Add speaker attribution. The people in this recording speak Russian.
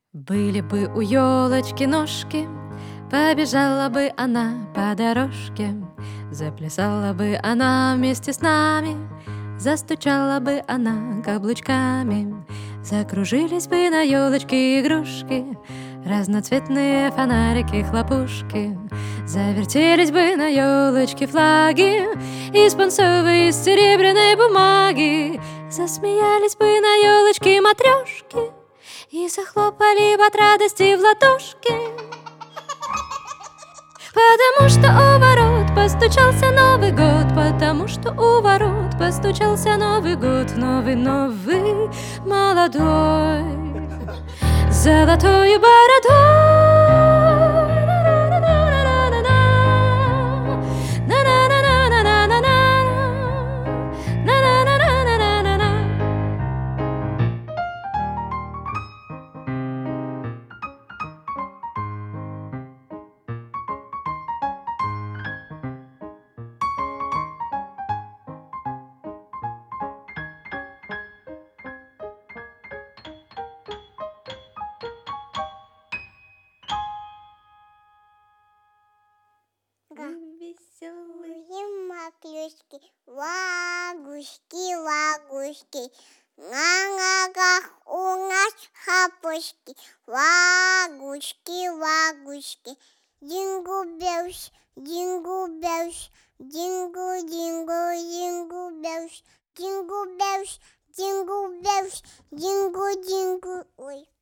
Speaker 1: Были бы у елочки ножки, побежала бы она по дорожке, заплясала бы она вместе с нами, застучала бы она каблучками, закружились бы на елочке игрушки, разноцветные фонарики, хлопушки, завертелись бы на елочке флаги из пунцовой, из серебряной бумаги, засмеялись бы на елочке матрешки и захлопали бы от радости в ладошки. Потому что у ворот постучался Новый год, потому что у ворот постучался Новый год, новый, молодой, золотой бородой.
Speaker 2: Веселые матрёшки, лагушки, лагушки, на ногах у нас хапушки, лагушки, лагушки, дингу белс, дингу белс, дингу, дингу, дингу белс, дингу белс, дингу белс, дингу, дингу, ой.